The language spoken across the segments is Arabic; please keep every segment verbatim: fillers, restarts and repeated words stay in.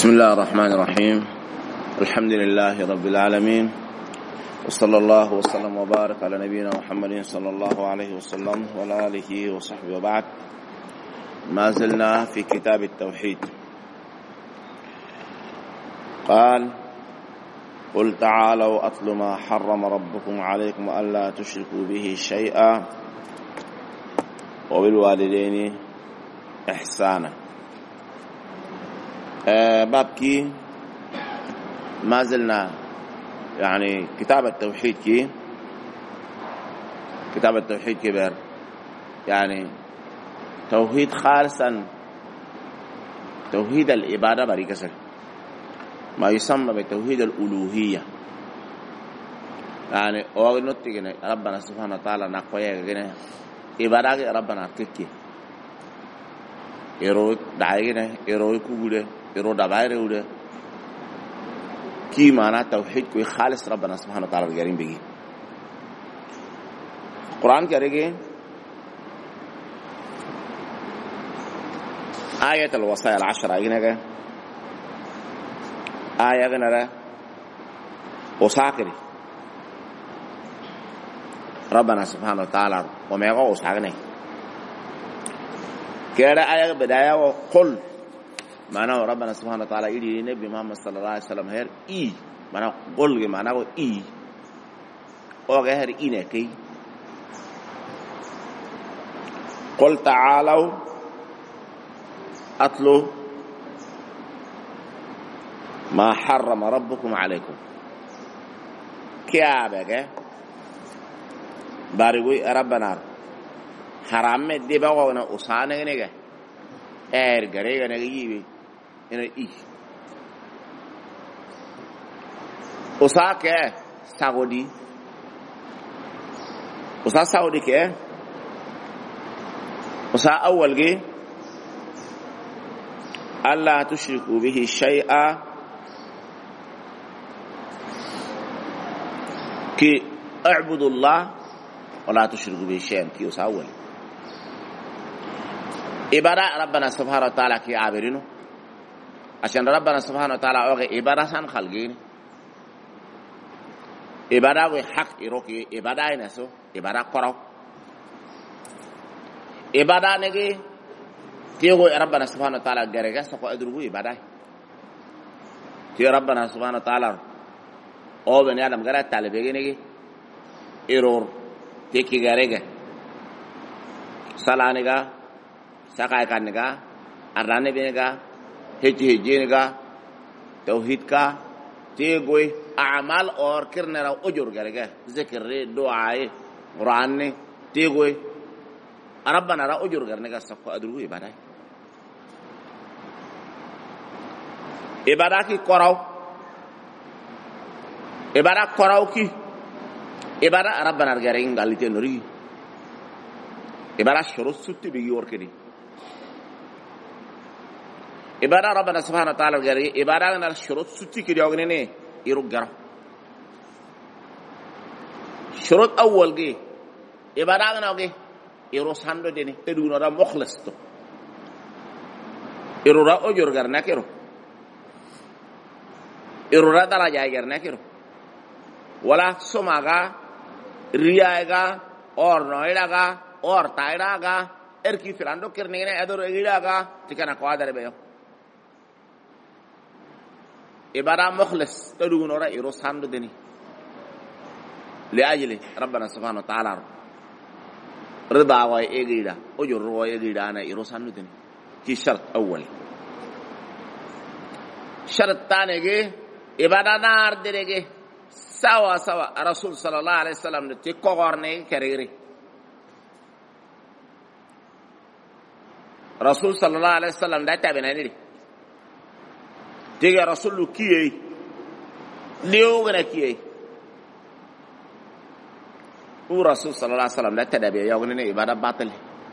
بسم الله الرحمن الرحيم. الحمد لله رب العالمين، وصلى الله وسلم وبارك على نبينا محمد صلى الله عليه وسلم وعلى آله وصحبه وبعد. ما زلنا في كتاب التوحيد. قال: قل تعالوا أتل ما حرم ربكم عليكم ألا تشركوا به شيئا وبالوالدين إحسانا. باب की ما زلنا يعني كتاب التوحيد की كتاب التوحيد كبير يعني توحيد خالصا توحيد العبادة بري كسر ما يسمى بتوحيد الألوهية. يعني أو نتيجة ربنا سبحانه وتعالى نقويه كنا عبادة ربنا كذي إيرو داعينا إيرو كوجودة إيرو دبائر وده كي معنى توحيد کوئی خالص ربنا سبحانه وتعالى الكريم بيجي. القرآن كريم آية الوصايا العشرة هنا آية هنا وساكري ربنا سبحانه وتعالى وما يقول وساكني كده آية بداية وقل معناه ربنا سبحانه وتعالى يدي النبي محمد صلى الله عليه وسلم هير إي معناه قل معناه إي أو غير إيه كي قل تعالوا أتلوا ما حرم ربكم عليكم كيا بقى بارغوي ربنا حرام دي بقى وانا أصانة نيجا إير غريغا نيجي هنا إيه أصا كه سعودي أصا سعودي كه أصا أول جي ألا تشركوا به شيئا كي اعبدوا الله ولا تشركوا به شيئا كي أصا أول إبارة ربنا سبحانه وتعالى كي عابرينه عشان ربنا سبحانه وتعالى أوغي إبارة سان خلقين إبارة وي حق إروكي إبارة نسو إبارة قرأ إبارة نجي تيغو ربنا سبحانه وتعالى غيرك سكو أدرغو إبارة تيغو ربنا سبحانه وتعالى أو بني آدم غيرك تالبيغي نجي إرور تيكي غيرك سلانيغا ساقاي كانيغا أراني بينيغا هجي هجينيغا توحيد का ते कोई अमाल और करने रहा उजर करेगा ज़िक्र दुआएं कुरान ने ते कोई अरब बना रहा उजर करने का सबको अदरुगु इबादा है इबादा की कराओ इबादा कराओ की इबादा अरब बना रहा है गालिते नूरी इबादा शुरू सुत्ती बिगी और करी इबादा रब्बना सुब्हानहु व तआला गरी इबादा ना शुरुत सुत्ती की दियोगने ने इरुक गरा शुरुत अव्वल की इबादा ना ओके इरो सांडो देने ते दूनो रा मुखलिस तो इरो रा ओजर करना करो इरो रा दरा जाए करना करो वला सुमागा रियाएगा और नोएडागा और तायडागा एर की फिरांडो करने ने अदर एगिडागा ठिकाना क्वादर बेयो إبارة مخلص تدعون وراء إرسام دني لأجل ربنا سبحانه وتعالى رضا وإيجيدا أجر وإيجيدا أنا إرسام دني كي شرط أول شرط ثاني كي إبارة نار دني كي سوا سوا رسول صلى الله عليه وسلم تكوغرني كريري رسول صلى الله عليه وسلم ده تابعني تيجي رسول كيه ليو غنا كيه هو رسول صلى الله عليه وسلم لا تدبي يا غني عباده باطل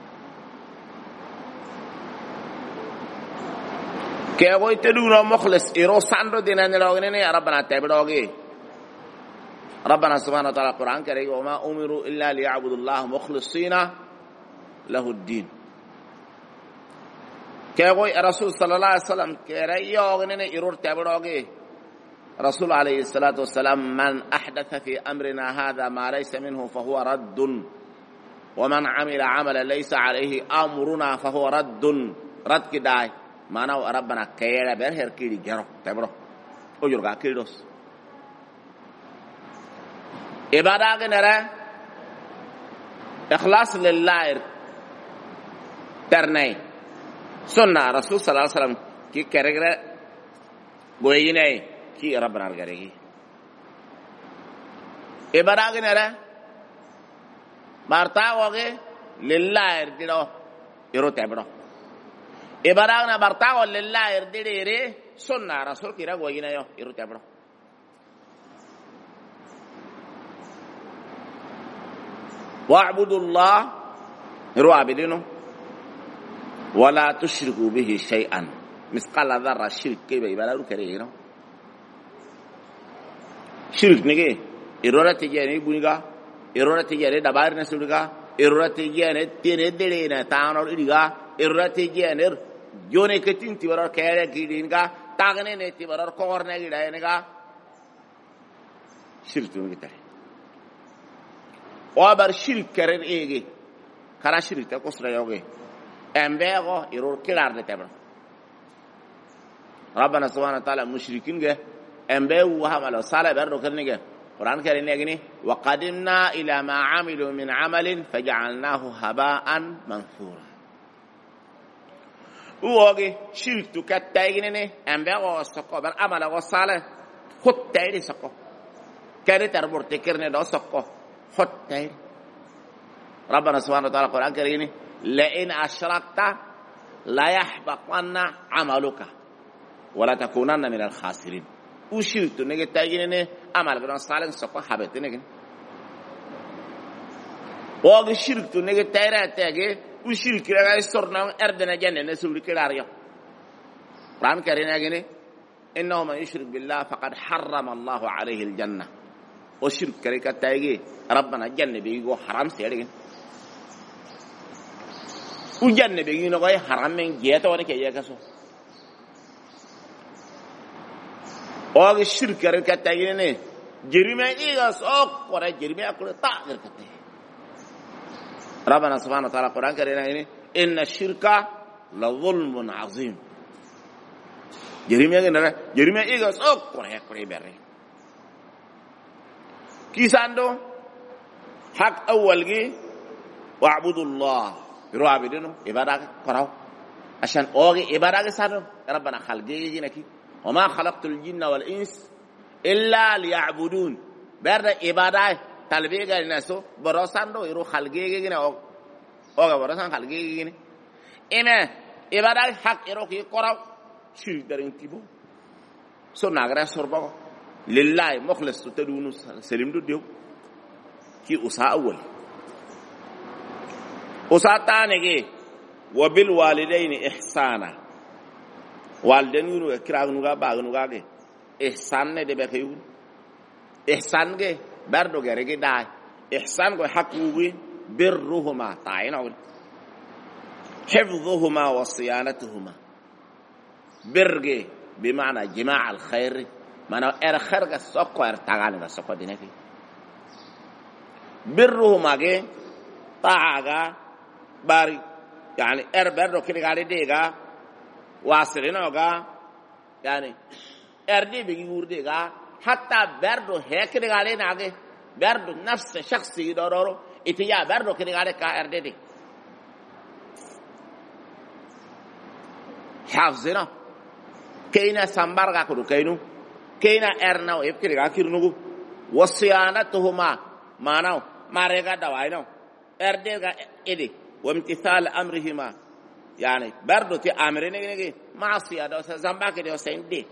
كي وي تدونا مخلص ايرو ساندو دينان لو غني ربنا تبدوغي ربنا سبحانه وتعالى القران كريم وما امروا الا ليعبدوا الله مخلصين له الدين كيقول الرسول صلى الله عليه وسلم كريوغنين يرور تبروغي رسول عليه الصلاة والسلام من أحدث في أمرنا هذا ما ليس منه فهو رد ومن عمل عملا ليس عليه أمرنا فهو رد رد كداي ما نو ربنا كيرا برهر كيري جرو تبرو أجرغا كيروس إبادة نرى إخلاص لله ترني سنة رسول صلى الله عليه وسلم كي كرغرا غويني كي ربنا غريغي إبادة نرى برتاوغي لله يرديرو يرو تبرو إبادة برتاو لله يرديري سنة رسول كي غويني يرو تبرو واعبدوا الله يرو عبدينه ولا تشركوا به شيئا مثقال ذرة شرك كيف يبالغ كرينا شرك نجي إرورة تجاني بونيكا إرورة تجاني دبار نسوليكا إرورة تجاني تين دلينا تانور إليكا إرورة تجاني جوني كتين تبارر كيرا كيرينكا تاغني نتي بارر كورنا كيراينكا شرك نجي تري وابر شرك كرر إيجي كلا شرك تكسر يوجي أمبيغو يرور كلار نتبر ربنا سبحانه وتعالى مشركين جه أمبيغو وهم على صالح برضو كرني جه قرآن كريم يجني وقدمنا إلى ما عملوا من عمل فجعلناه هباء منثورا ووجي شرك تكتايجني أمبيغو سقو بر عمل صالح خد تايري سقو كاري تربور تكرني دو سقو خد تايري ربنا سبحانه وتعالى قرآن كريم لئن أشركت لا يحبطن عملك ولا تكونن من الخاسرين وشركت نجي تاجيني عمل بنا صالح سقى حبيت نجي وأجي شركت نجي تايرة تاجي وشرك رجع صرنا أردنا جنة نسول كلاريا قرآن كريم يجيني إنه من يشرك بالله فقد حرم الله عليه الجنة وشرك كريكا تاجي ربنا جنة بيجو حرام سيرين وجنة بيجينا قاي حرام من جهة وانا كيا كسو أو الشرك كريكا تاجيني جريمة إيجا سوق ولا جريمة أكل تاجر كته ربنا سبحانه وتعالى قرآن كريم إن الشرك لظلم عظيم جريمة كنا جريمة إيجا سوق ولا يكري بري كيساندو حق أول جي واعبدوا الله يرو عبدينه إبادة كراو عشان أوجي إبادة سانو ربنا خلقي جينكي وما خلقت الجن والإنس إلا ليعبدون برد إبادة تلبية الناسو براساندو يرو خلقي جينا أو أوجا براسان خلقي جيني إما إبادة حق يرو كي كراو شريك دارين تيبو سو ناغرا سوربو لله مخلص تدونو سليم دو ديو كي أسا أول أسا تانيكي وبالوالدين إحسانا والدين يرو كراغ نوغا باغ نوغا كي إحسان ندي بخيون إحسان كي بردو غيركي داي إحسان كي حقوقي برهما تاين أول حفظهما وصيانتهما برغي بمعنى جماع الخير معنى إرخرق السوق وإرتغاني السوق دينكي برهما كي طاعة باري يعني إربرو كده قال ديغا واصلينوغا يعني إردي بيجور ديغا حتى بردو هيك كده قال ناغي بردو نفس شخصي دورورو إتيا بردو كده قال كا إردي دي حافظنا كينا سامبارغا كدو كينو كينا إرناو إبكي قال كيرنوغو وصيانتهما ماناو ماريغا دواينو إرديغا إدي وامتثال أمرهما يعني بردو تي أمرين نجي معصية دو زنباك دو سيندي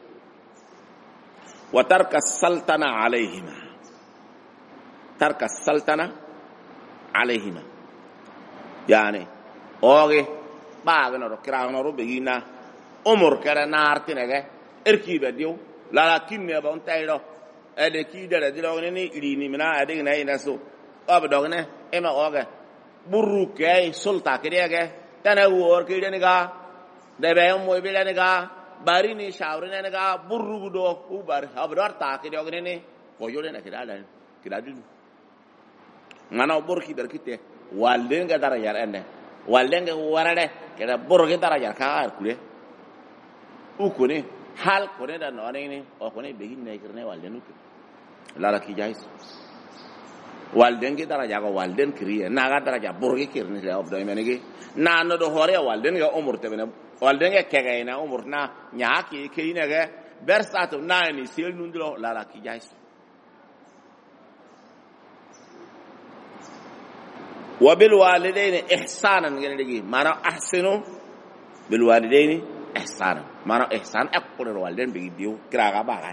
وترك السلطنة عليهما ترك السلطنة عليهما يعني أوغي باغنا رو كراغنا رو بيجينا أمور كرا نارتي نجي إركيبا ديو لكن يا بون تايرو أدي كيدا دي لو ني إليني منا أدي ناي ناسو أب دوغنا إما أوغي burru kay sulta kiriya ke tana wor kiriya ni ga de be mo be le ga bari ni shawri ne ga burru do u bar habrar ta ke do ne ko yole na kidala kidadu mana borki berkite walden ga dara yar ende walden ga warade keda borki dara yar ka ar kule u ko ne hal ko ne da no ne o ko ne be hin ne kirne walden u la la ki jais walden ga dara jago walden kriye na ga dara ja borki kirne le obdo menege na no do hore walden ga umur te bena walden ga kega ina umur na nyaaki ke ina ga bersatu na ni sel nundro la la ki jais وبالوالدين إحسانا يعني معنى أحسنوا بالوالدين إحسانا معنى إحسان أقول الوالدين بيديو كراغا باغات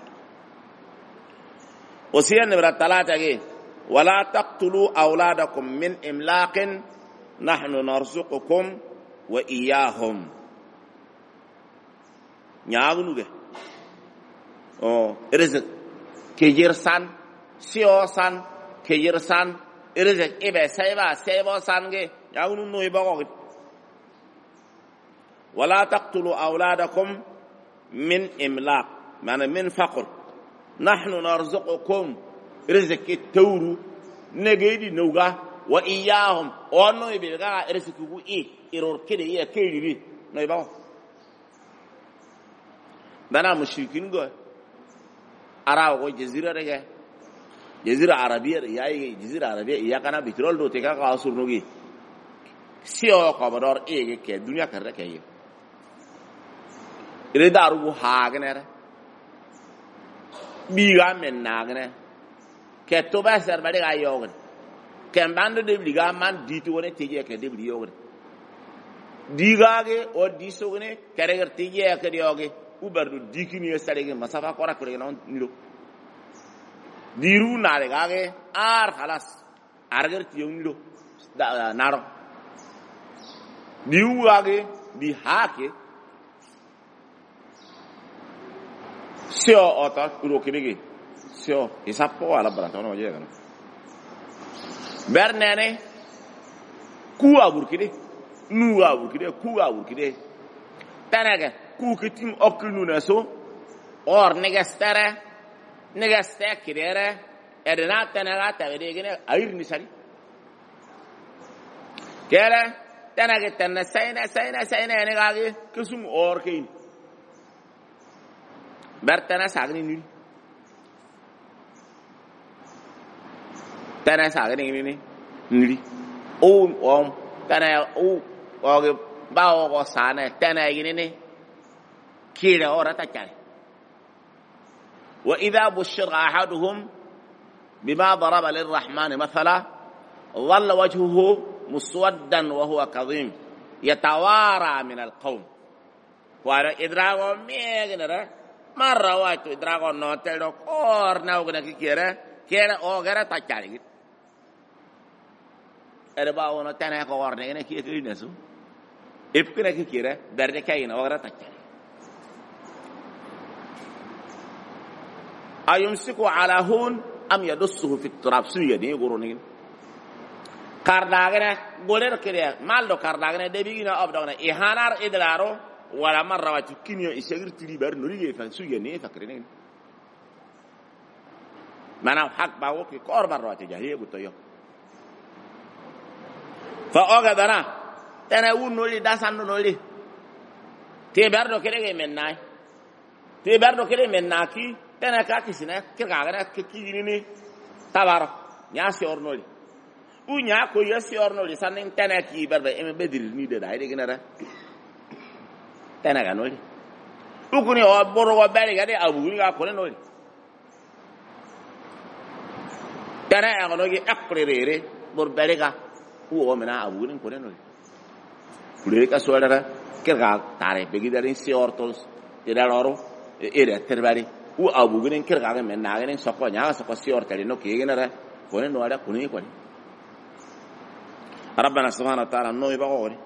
وسيان نمرة ثلاثة ولا تقتلوا أولادكم من إملاق نحن نرزقكم وإياهم نياغنو به أو رزق كجيرسان سيوسان كجيرسان إرزق إبى سيبا سيبا سانجي يقولون نو يبغى ولا تقتلوا أولادكم من إملاق يعني من فقر نحن نرزقكم رزق التورو نجدي نوجا وإياهم أنو يبغى رزقه إيه إيرور كده إيه كيري نو يبغى دنا مشركين جو أراو جزيرة رجع جزيرة عربية يا جزيرة عربية يا كنا بترول دو تكا قاصر نوجي سيو كبرار إيه كي الدنيا كره كيه إذا دارو هاغنه بيجا من ناغنه كتوبة سر بدي غايوغن كم باندو دبليغا من ديتوونه تيجي كدبلي يوغن ديغاغي أو ديسوغنه كرهر تيجي كديوغي وبردو ديكيني يساليغ مسافة كورا كورا نلو diru nare gage ar khalas arger tiyonglo naro diu gage di hake sio ota uro kibigi sio isapo ala branto no je gano bernene ku aburkide nu aburkide ku aburkide tanaga ku kitim okunu naso or negastere نجاسة كده أدنى تناغا تبدي كده أير نسالي كده تناغ تنا سينا سينا سينا نجاغي كسم أور كين برتنا ساغني نيل تنا ساغني نيل نيل أو أم تنا أو أو باو قصانة تنا يجيني كده أورا تكالي وإذا بشر أحدهم بما ضرب للرحمن مثلا ظل وجهه مسودا وهو كظيم يتوارى من القوم وأنا إدراكه ميغنرا مرة واحد إدراكه نوتلو كور ناوغنا كيرا كيرا أوغرا تاكاري أربعة ونتنا كور نيجنا كيرا نسو إبكنا كيرا درجة كاين أوغرا تاكاري أيمسكوا على هون أم يدسه في التراب سوية يقولون كارداغنا غولر كده مالو كارداغنا دبيغنا أبداغنا إهانار إدلارو ولا مرة واتكينيو إسيغر تليبار نوريه فانسوية نيه فكرين معناه حق باوكي كور مرة واتجاهيه بطيو فأغدنا تناول نولي داسان نولي تيباردو كده من ناي تيباردو كده من ناكي تنا كاكسنا كرغاغنا كيكيني تبارو نياسي اورنولي او نيا كو ياسي اورنولي سانين تنا كي بربا ام بدر ني دا داي دغنا تنا غانولي او كوني او بورو وبالي غادي ابو غا كوني نولي تنا اغنوغي اقريري بور باليغا او منا ابو غن كوني نولي كوليكا سوالرا كرغا تاري بيغي دارين سي اورتوس تيرارو ايرا ترباري u abu ginen kirga ga men na ginen sokko nya sokko sior tali no kigena ra konen no ada kuni koni rabbana subhanahu wa ta'ala no iba gori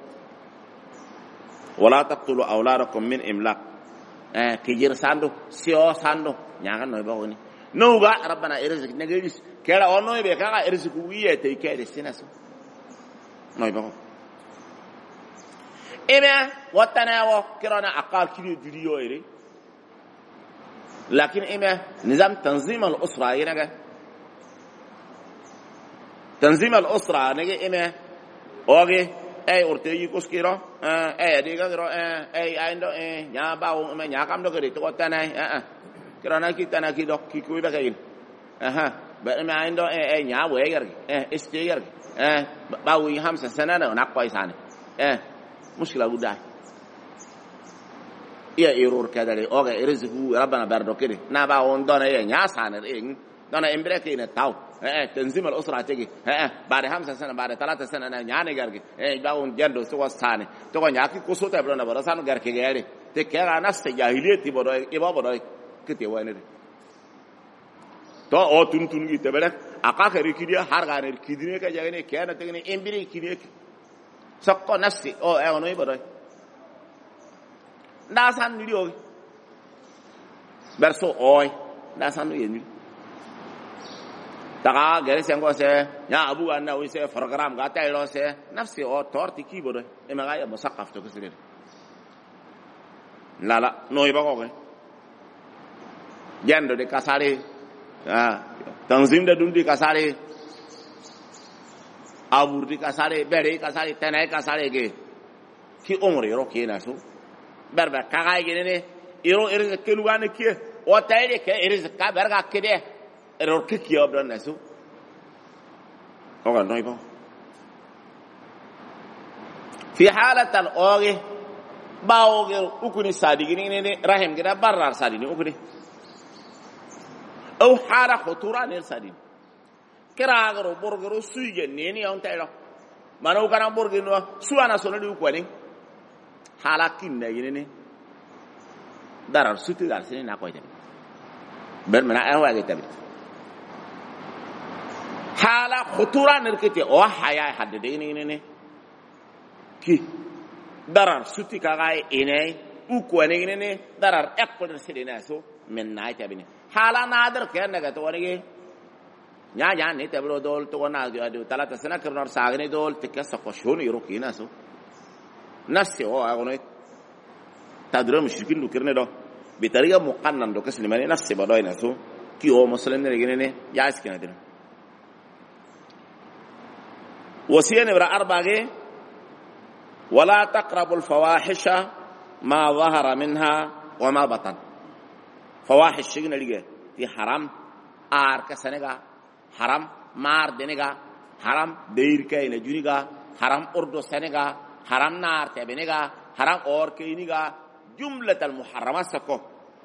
wala taqtulu awladakum min imlaq eh kijir sando sio sando nya ga no iba goni no ga rabbana irzik negedis kera ono ibe ka ga irzik wiye te kede sinaso no iba إما واتناو كرانا أقال كيلو جديو إيري لكن إما نظام تنظيم الأسرة ينجا تنظيم الأسرة نجى إما أوكي أي أرتيجي كوسكيرو أي أديكا كيرو أي عندو أي نيا باو ما نيا كم دو كريت واتنا كرانا كي تنا كي دو كي كوي بكين أها بس ما عندو أي أي نيا ويجر استيجر باو يهم سنة ده ناقوي سانة مشكلة ودا يا إيرور كذا لي أوكي إرزقو ربنا بردو كده نبا وندونا يا نيا سانة إيه دونا إمبريكين تاو تنظيم الأسرة تيجي بعد خمسة سنة بعد ثلاثة سنة أنا نياني غيرك باون جندو سوى سانة تو نياكي كوسو تبرنا براسانو غيرك غيري تكيرا ناس جاهلية تبرو إبا برو كتير ويني تو أو تون تون كي تبرك أكاك ركيديا هارغان ركيدينه كجاهني كيانا تكني إمبري كيديا سكو نفسي أو أغنوي برو ناسان نيليو برسو أوي ناسان نيليو تقا غير سينغو سي يا ابو انا وي سي بروجرام غاتا يلو سي نفسي او تورتي كي بودو اما غايا مثقف تو كسير لا لا نوي باكو جندو دي كاساري اه تنظيم ده دوندي كاساري ابور دي كاساري بري كاساري تناي كاساري كي كي عمر يرو كي ناسو بربا كاغاي جيني يرو ارز كلوان كي او تايري كي ارز كا برغا كده error kiki obran nasu oga noibo fi halat al oge baoge ukuni sadigini ne rahim gida barrar sadini ukuni aw hala khutura ne sadini kiragaro borgaro suige neni on taylo manu kana borgino suana sonodi ukwani halakin ne yini darar suti dal sini na koyde ber mena awa ge tabi حالا خطورة نركتي أو حياة حددين إنني كي درر سوتي كاغاي إني وكوني إنني درر أقبل سيدناسو من نايت أبني حالا نادر كأن نقطوري نيا جان نتبلو دول تونا دو ثلاثة سنة كرنور ساغني دول تكسر قشون يروكي ناسو نفسي هو أغنيت تدرم شركين لكرني دو بطريقة مقنن دو كسر لماني نفسي بدوي ناسو كي هو مسلم نرجعني جالس كنا دين وصية نمرة أربعة ولا تقربوا الفواحش ما ظهر منها وما بطن فواحش شيء نلقى في حرام آر كسنجا حرام مار دينجا حرام دير كاي نجونيجا حرام أردو سنجا حرام نار تبينجا حرام اور كينيجا جملة المحرمات سكو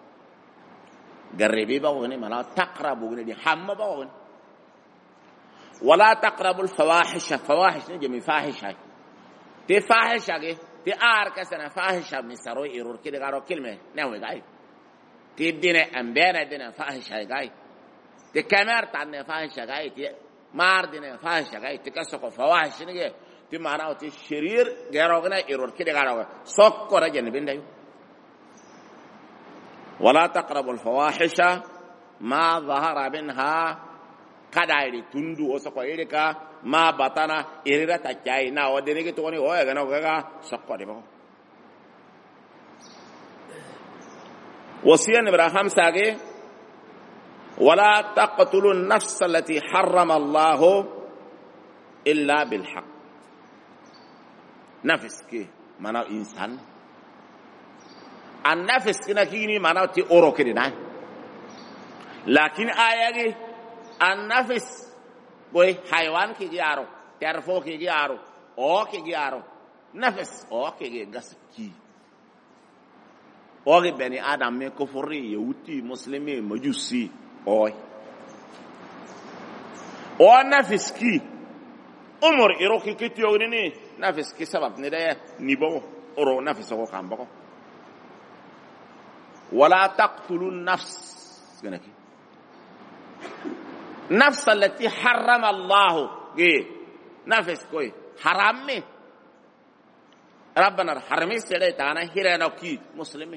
قربي باغني منا تقربوا غني دي حم باغني ولا تقربوا الفواحش فواحش نجي من فاحش هاي تي فاحش هاي تي آر كسنا فاحش من سروي إيرور كده قالوا كلمة نوي جاي تي دينا أمبينا دينا فاحش هاي جاي تي كامير تاني فاحش هاي تي مار دينا فاحش هاي تي كسكو فواحش نجي تي معناه تي شرير قالوا إيرور كده قالوا سكو رجل بين ولا تقربوا الفواحش ما ظهر منها kadairi tundu osoko irika ma batana irira takai na odene ke toni o ga na ga sokko de ba wasiya ibrahim sage wala taqtulu an-nafs allati harrama Allah illa bil haqq nafs ki mana insan an nafs kina kini mana ti oro kidina lakin ayagi النفس بوي حيوان كي جارو تعرفوا كي جارو او كي جارو نفس او كي غسكي او بني ادم مي كفري يوتي مسلمي مجوسي او او نفس كي عمر ايروكي كي تيوني نفس كي سبب ندايا نيبو اورو نفس او كان بكو ولا تقتلوا النفس كنكي نفس التي حرم الله جي نفس كوي حرام مي ربنا حرمي سيدي تانا هيرانو كي مسلمي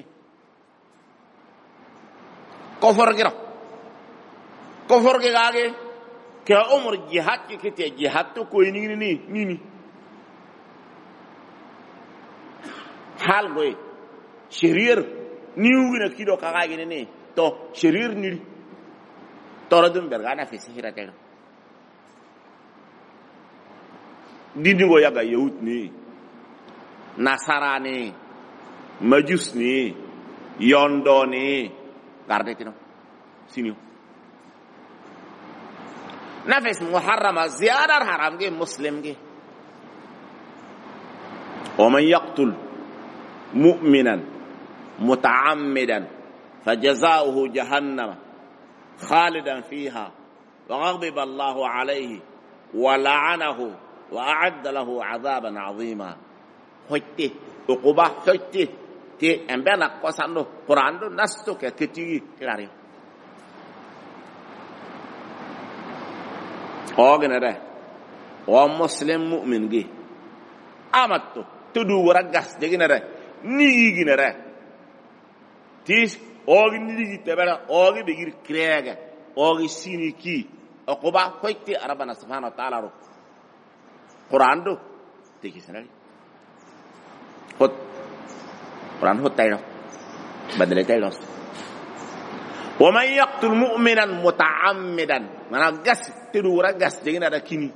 كفر جرا كفر جي غاگي كي عمر جهاد كي كي جهاد تو كوي ني ني ني hal goy shirir niwgina kido kaga gine ne to shirir ni toradum bergana fi sihira telo dindingo yaga yahut ni nasarani majus ni yondo ni garde tino sinio nafis muharrama ziyadar haram ge muslim ge ومن يقتل مؤمنا متعمدا فجزاؤه جهنم خالدا فيها وغضب الله عليه ولعنه وأعد له عذابا عظيما حتى عقوبة حتى تي أمبنا قصانو قرآن دو نستو كتير كلاري أوغنا ده ومسلم مؤمن جي أمتو تدو ورقص دينا ده نيجي نره تيس أوغي نيجي تبلا أوغي بيجير كريعة أوغي سينيكي عقوبة حتى ربنا سبحانه وتعالى رو قرآن دو تيجي سنالي خد قرآن خد تايلو بدل تايلو ومن يقتل مؤمنا متعمدا منا غس تدورا غس دينا دا كيني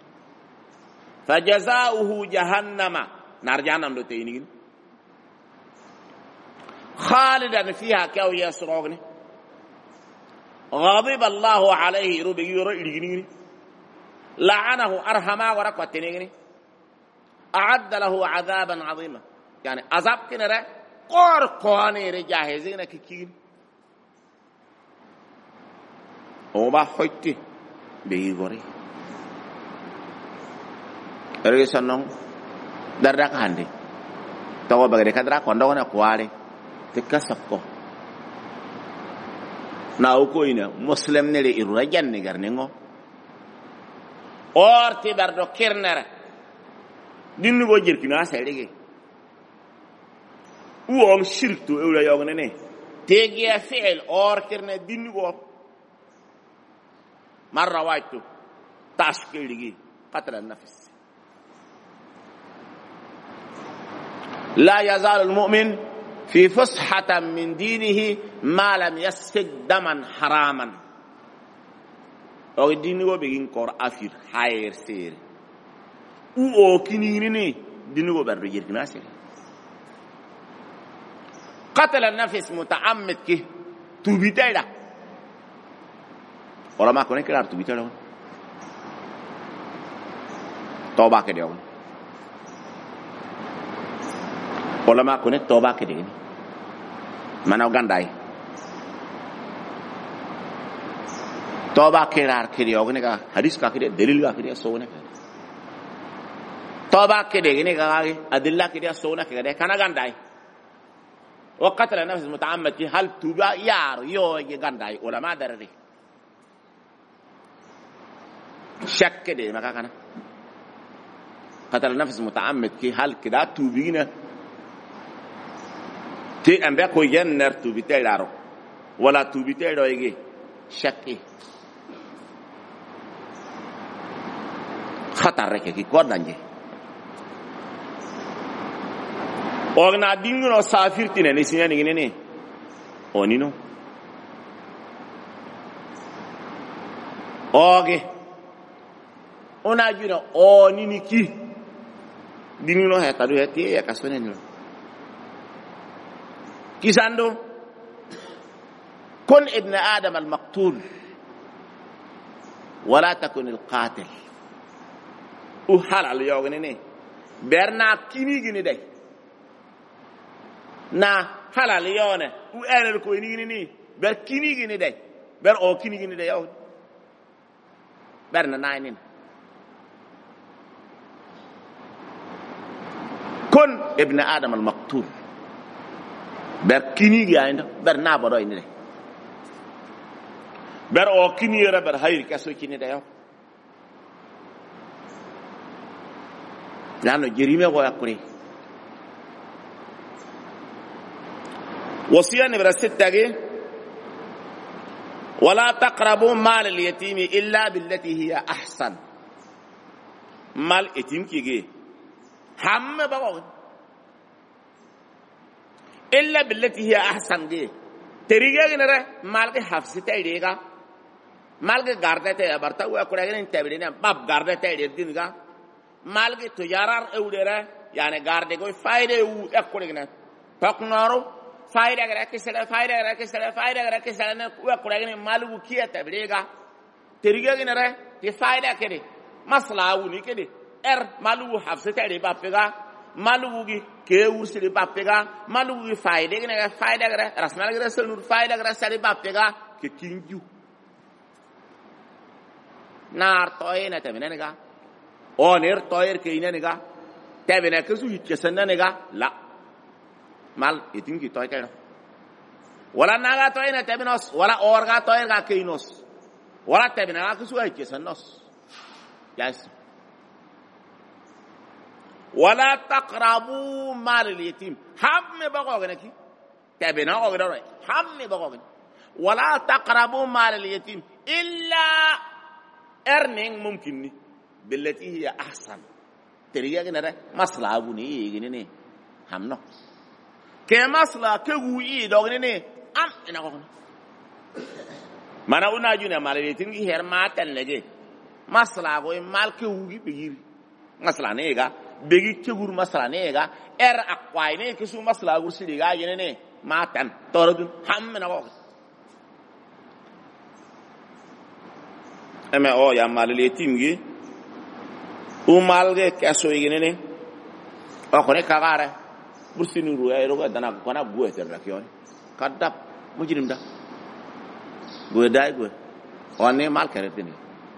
فجزاؤه جهنم نار جهنم دو تيني خالدا فيها كاو يسرغني غضب الله عليه ربي يريني لعنه أرحما ورقتني أعد له عذابا عظيما يعني عذاب كنره قر قاني رجاهزين كيكين وما حيتي بيغوري ريسانون دردك هاندي تو بغري كدرا كوندونا كواري تكسبكو ناوكو إنا مسلم نلي إرجان نغرنينغو أورتي بردو كيرنر دينو بوجير كنا سيدي وام شركتو أولا يوغنني تيجي فعل أور كيرنر دينو بو مرة وايتو تاشكيل لغي قتل النفس لا يزال المؤمن في فسحة من دينه ما لم يسفك دما حراما او دينو بيغين كور افير خير سير او كيني ني دينو بردو يركنا سير قتل النفس متعمد كي توبيتاي دا ولا ما كوني كلار توبيتاي دا توبا كديو ولا ما كوني توبا كديو منو غانداي توبا كيرار كيريو غنيغا حديث كا كيري دليل كا كيري سونا توبا كيري غنيغا ادله كيري سونا كيري كانا غانداي وقتل النفس المتعمد هل توبا يار يو غانداي ولا ما درري شك دي ما كان قتل النفس المتعمد كي هل كدا توبينا تي امبا كو ينر توبيتاي دارو ولا توبيتاي دو يجي شك خطر رك كي كور دانجي اوغنا دينغو سافيرتي ني سيني ني ني اونينو اوغي ona jira onini ki dinino heta do heti ya kasonenlo kisando كن ابن آدم المقتول ولا تكن القاتل وحال يوغني برنا كيني غني داي نا حلال يونه وانر كو ني ني بر كيني غني داي بر او كيني غني داي يو برنا ناينين كن ابن آدم المقتول بر كيني غايندا بر نا بدوي ني بر او كيني را بر هاير كاسو كيني داي لانه جريمه ولا كوري وصيه نمره ستة ولا تقربوا مال اليتيم الا بالتي هي احسن مال يتيم كيغي هم باو إلا بالتي هي أحسن دي تريجا نرى مالك حفظته إيجا مالك غاردته أبرتا وأكورعين إنتبرينا باب غاردته إيدينغا مالك تجارة أودرا يعني غارده كوي فايدة وأكورعين تقنارو فايدة غير كسر فايدة غير كسر فايدة غير كسر وأكورعين مالو كيا تبريجا تريجا نرى تفايدة كده مسلا وني كده إر مالو حفظته إيجا بابجا malugi ke ursiri bappega malugi faide gene faide gara rasmal gara selur faide gara sari bappega ke kinju nar toyena temenega oner toyer ke inenega tebena ke su hitchesenenega la mal itingi toy kana wala naga toyena tebenos wala orga toyer ga ke inos wala tebena ke su hitchesenos yes ولا تقربوا مال اليتيم هم بقوغنكي تابنا قوغنا هم بقوغن ولا تقربوا مال اليتيم الا ارنين ممكن بالتي هي احسن تريغا نرا مصلحه بني يغني همنو كمصلحه كغوي دوغني ام انا قوغنا مانا وناجونا مال اليتيم هير ما تنلجي مصلحه بو مال كغوي بيغير مصلحه نيغا begi kegur masala nega er akwai ne kisu masala gursi diga yene ne matan torodun hamna ko eme o ya malale timgi u malge kaso yene ne o khone kagare bursi nuru ay roga dana kona buwe ter rakyon kadap mujrim da go dai go one mal karetini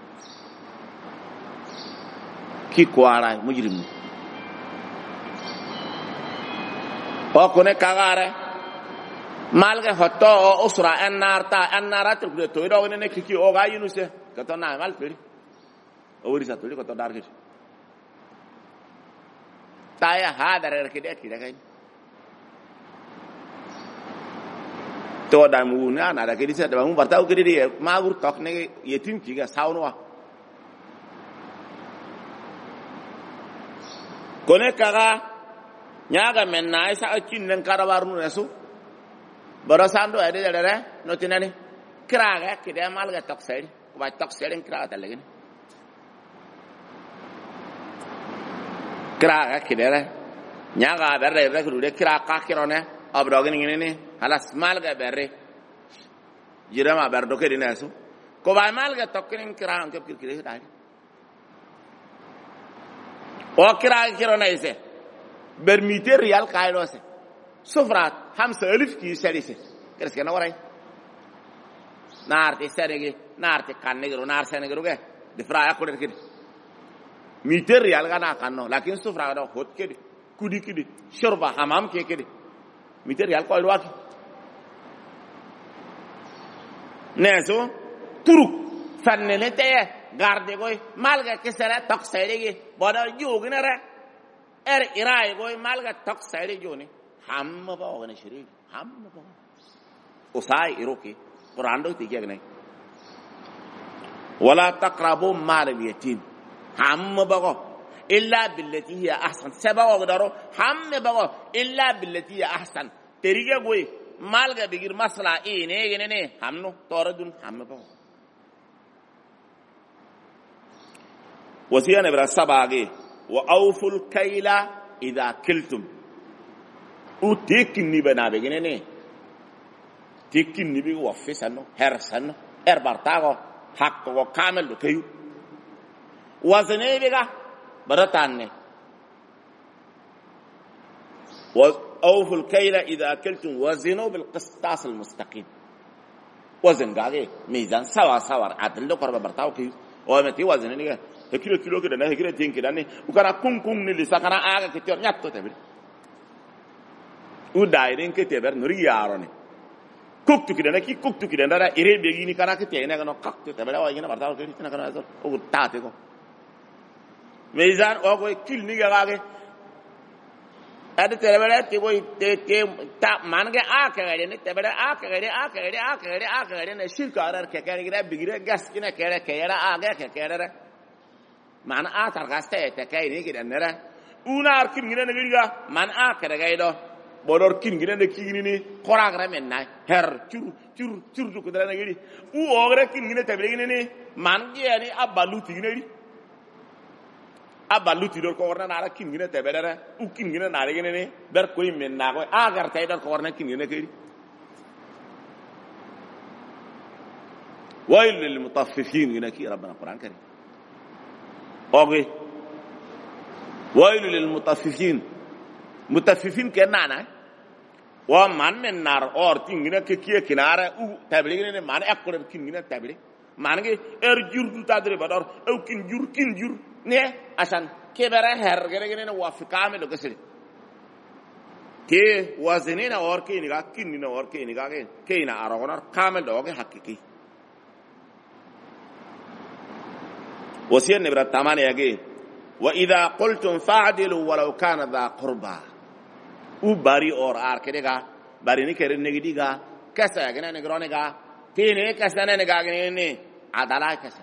ki kwara mujrim وكونه كغاره مالغه هتو اسرا انارتا انارات تو يدو نه كيكي او غا ينوسه كتنا مال فري اوري ساتولي كتو دارغي تايا هذا ركيده كده كاين تو دامونا انا ركيدي سد بامو برتاو كدي ما غور توك نه يتيم كيغا ساونوا كونه كغا nyaga men na isa akin nan karabarnu nasu barasando ade dere no tinani kraga kide malga takseri ba takseri kraga talagin kraga kide nyaga berre berre kude kraga kirone abrogin ngini halas malga berre jirama berdo ke dinasu ko ba malga tokkin kraga ke kirkire dai o kraga kirone ise برميتي ريال كايلوسه سفرات خمسة ألف كي سالسه كرس كنا وراي نارتي سنجي نارتي كانيغرو نار سنجرو كه دفرا ياكل كده ميتي ريال كنا كانو لكن سفرات ده هوت كده كودي كده شربة حمام كي كده ميتي ريال كايلو واكي نسو تروك فننتيه غاردي كوي مالغا كسره تقسيري بودا يوغنره er irai boy malga tok sayre joni hamma ba ogane shiri hamma ba usai iroki quran do ti gegne wala taqrabu mal al yatim hamma ba illa billati hiya ahsan saba ogdaro hamma ba illa billati hiya ahsan teriga boy malga bigir masla ine gene ne hamno toradun hamma ba wasiyana bra sabage وأوفوا الكيل إذا كلتم وتكني بنا بجنني تكني بيجو وفيسانو هرسانو إربارتاعو حقه كامل لكيو وزني بيجا برتانة وأوفوا الكيل إذا كلتم وزنوا بالقسطاس المستقيم وزن قاعد ميزان سوا سوا عدل لو قرب برتاعو كيو ومتى وزنني هكيلو كيلو كده نه هكيلو تين كده نه وكنا كون كون نلي سكنا آغا كتير نياتو تبر ودايرين كتير نوري ياروني كوكتو كده نه كي كوكتو كده نه إيري بيجيني كنا كتير نه كنا كاكتو تبر أو يجينا برتاو كده كنا كنا أزور أو تاتيكو ميزان أو كوي كيل نيجا كاكي أده تبر تبوي تي تا مانغ آكعدي نه تبر آكعدي آكعدي آكعدي آكعدي نه شيكارر ككاري كده بيجري غاس كنا كده كيرا آغا ككيرا man atar gaste te kay ni gidan nera una arkin gidan ngiga man akara gaido bolor kin gine ne kini ni koragra men nay her chur chur chur du kudra na gidi u ogre kin gine tabe gine ni man gi ani abalu tigine ri abalu ti dor ko warna na kin gine tabe dara u kin gine na gine ni ber koy men na ko agar tay dor ko warna kin gine kiri ويل للمطففين ينكي ربنا القرآن الكريم اوغي ويل للمطففين مطففين كنانا ومن من نار اور تيغنا كيكي كنارا او تابليغنا مان اكور كينغنا تابلي مانغي ار جور دو تادري بدور او كين جور كين جور ني عشان كبره هر غرغنا وافقام لو كسري كي وزنينا اور كينغا كينغنا اور كينغا كينا اراغنا كامل دوغي حقيقي وسير نبرة تمانية يجي وإذا قلتم فاعدلوا ولو كان ذا قربا وباري اور آر كديغا باري نكرن نجديغا كسا يجنا نجرونيغا تيني كسا نجا جنيني عدالة كسا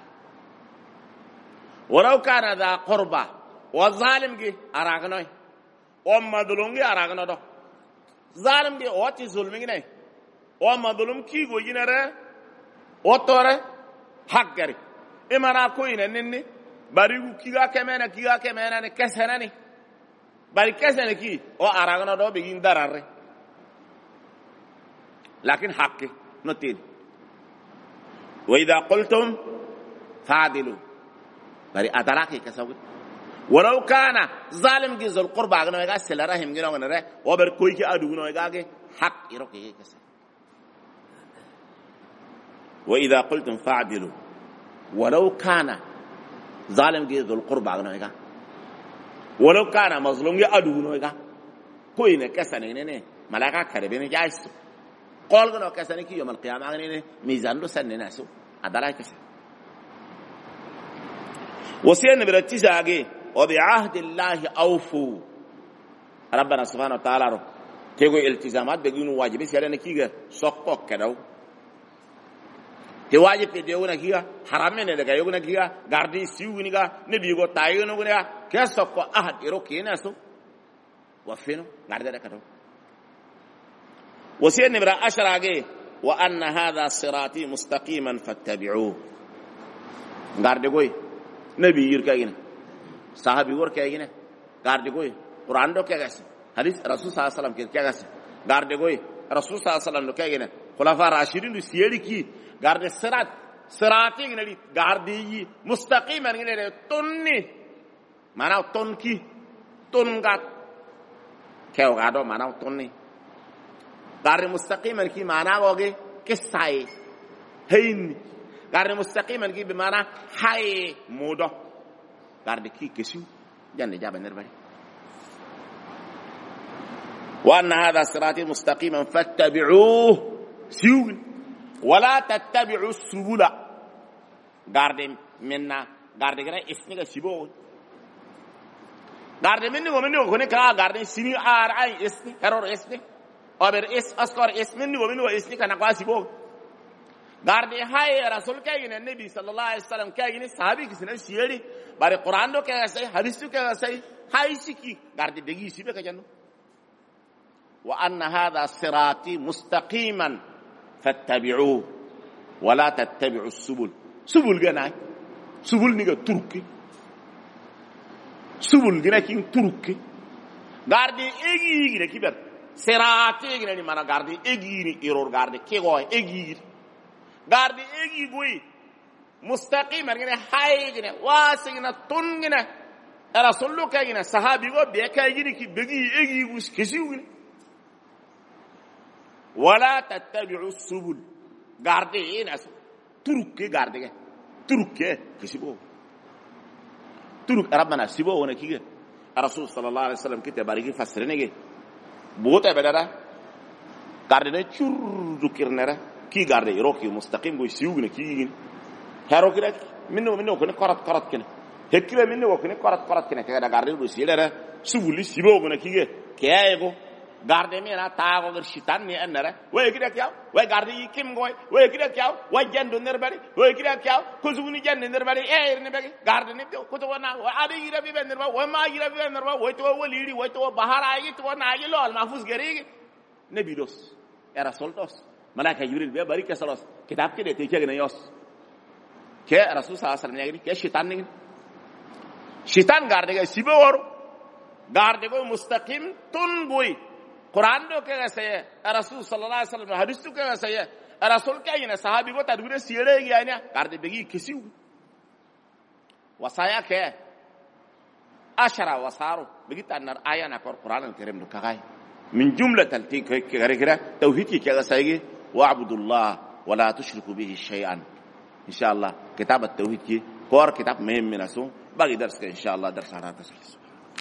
ولو كان ذا قربا والظالم جي أراغنوي ومظلوم جي أراغنو دو ظالم جي واتي ظلمي جني ومظلوم كي غو جنره وطوره حق جري imana ko ina ninni bari kiga kemena kiga kemena ne kesana ni bari kesana ki o aragno do begin darare lakin haqqi notin wa idha qultum fa'dilu bari adaraki kasawu walau kana zalim gi zul qurba gno ga sela rahim gno ngare o ber koy ki adu gno ga ge haq iro ke kasa wa idha qultum fa'dilu ولو كان ظالم جي ذو القربى غنويغا ولو كان مظلوم جي ادو غنويغا كوينه كسنه ني ملائكه كربين جايس قول غنو كسنه كي يوم القيامه غني ميزان دو سن ناسو ادراي كسه وسين برتيزاغي وبعهد الله اوفوا ربنا سبحانه وتعالى تيغو التزامات بيغنو واجبي سيرنا كيغا سوكو كدو te waji pe de wona kiya harame ne daga yogona kiya gardi siwuni ga ne bi go tayo no gona keso ko ahad iro kina so wafino garda da kato wasiya ne bra ashara ge wa anna hadha sirati mustaqiman fattabi'uhu garde goy nabi yir kagina sahabi wor kagina garde goy qur'an do kagas hadith rasul sallallahu alaihi wasallam ke kagas garde goy rasul sallallahu alaihi wasallam do kagina khulafa rashidin du siyeli ki garde sirat sirati ngali garde yi mustaqiman ngali tonni mana tonki tongat kew gado mana tonni garde mustaqiman ki mana goge kisai hein garde mustaqiman ki be mana hay modo garde ki kesu janne jaba nerbari wa anna hadha sirati mustaqiman fattabi'uhu siwun ولا تتبعوا السبل غاردن منا غاردن غنا اسنيغا سيبو غاردن مني ومني كوني كا غاردن سيني ار اي اسني error اسني اوبر اس اسكور اسمني ومني اسني كنا كوا سيبو غاردن هاي رسول كاين النبي صلى الله عليه وسلم كاين صحابي كسن سيري بار قران دو كا سي حديث كا سي هاي سيكي غاردن دغي سيبه كجنو وان هذا صراطي مستقيما فاتبعوه ولا تتبعوا السبل سبل جناي سبل نيغا تركي سبل جنا كين تركي غاردي ايغي غي كيبر سراتي غي ني مانا غاردي ايغي ني ايرور غاردي كيغو ايغي غاردي ايغي غوي مستقيم غي هاي غي واسغنا تونغنا رسول الله كاينا صحابي غو بيكاي غي كي بيغي ايغي غوس كيسيو ولا تتبعوا السبل غاردي ناس تركي غاردي تركي كسبو ترك ربنا سيبو وانا كي الرسول صلى الله عليه وسلم كتب باريكي فسرنيغي بوتا بدارا غاردي تشور ذكرنرا كي غاردي روكي مستقيم بو سيوغنا كي هاروكي رك منو منو كن قرات قرات كن هكلا منو كن قرات قرات كن كدا غاردي بو سيلرا سبل سيبو وانا كي كايغو garde mi na ta go gar shitan ni anara we kida kyaw we garde yi kim goy we kida kyaw wa jendo ner bari we kida kyaw ko zuni jende ner bari e ne bari garde ni ko to na wa ade yira bi ben ner ba wa ma yira bi ben ner ba we to waliri we to bahara yi to na yi lol mahfuz gari ne bidos era soltos malaka jibril be bari ke salos kitab ke de te ke ne yos ke rasul sallallahu alaihi wasallam ke shitan ni shitan garde ga sibe wor garde go mustaqim tun boy Quran do ke saya Rasul sallallahu alaihi wasallam hadis do ke saya Rasul ke ina sahabi go tadbire sire gi anya garde begi kisiu wasaya ke ashara wasaru begi tanar aya na Quran al-Karim do kagai min jumla talti ke gare gare tauhid ki ke saya wa'budullah wa la tushriku bihi shay'an inshallah kitab at-tauhid ki kor kitab muhim minasu bagi dars ke inshallah dars harata